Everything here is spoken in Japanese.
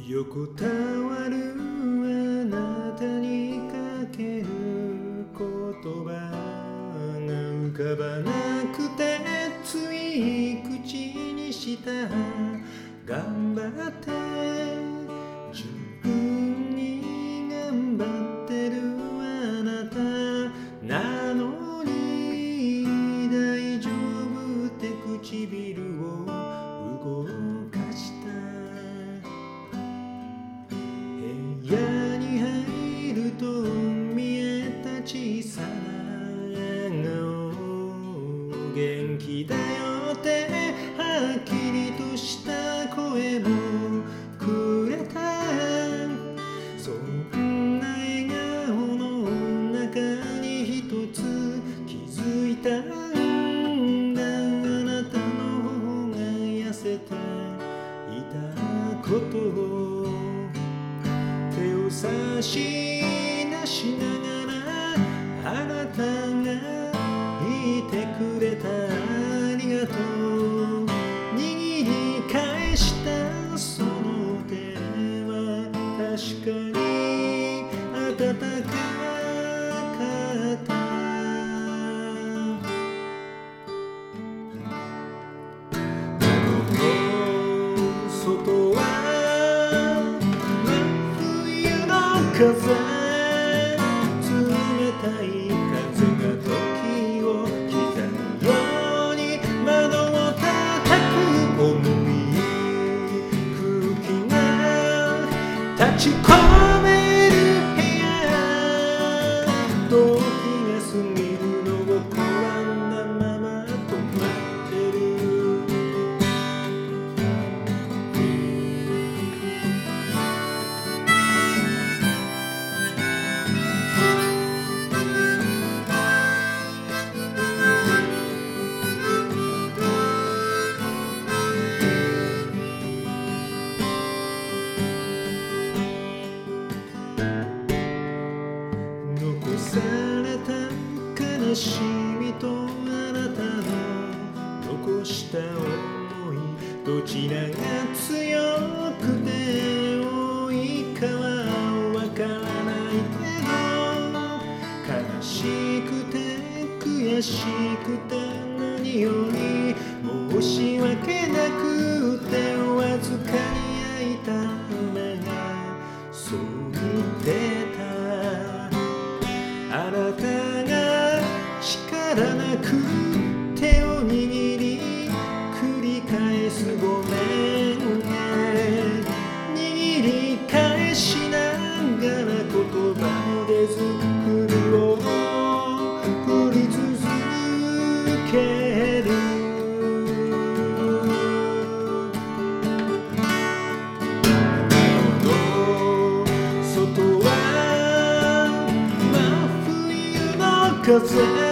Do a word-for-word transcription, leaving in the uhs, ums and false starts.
横たわるあなたにかける言葉が浮かばなくてつい口にした頑張って自分に頑張ってるあなたなのに大丈夫って唇を動かした部屋に入ると見えた小さな顔元気だよってはっきりとした声もくれたそんな笑顔の中に一つ気づいたんだあなたの方が痩せていたことを手を差し出しながらあなたがいてくれたありがとう握り返したその手は確かに温かかった外は風冷たい風が時を刻むように窓を叩く重い空気が立ち込める部屋時が過ぎるのを拒んだまま止まってる残された悲しみとあなたの残した想いどちらが強くて多いかはわからないけど悲しくて悔しくて何より申し訳なくてわずかに焼いた目がそう言ってたあなたが力なく手を握り繰り返すごめんね握り返しながら言葉の出ず首を振り続ける外は風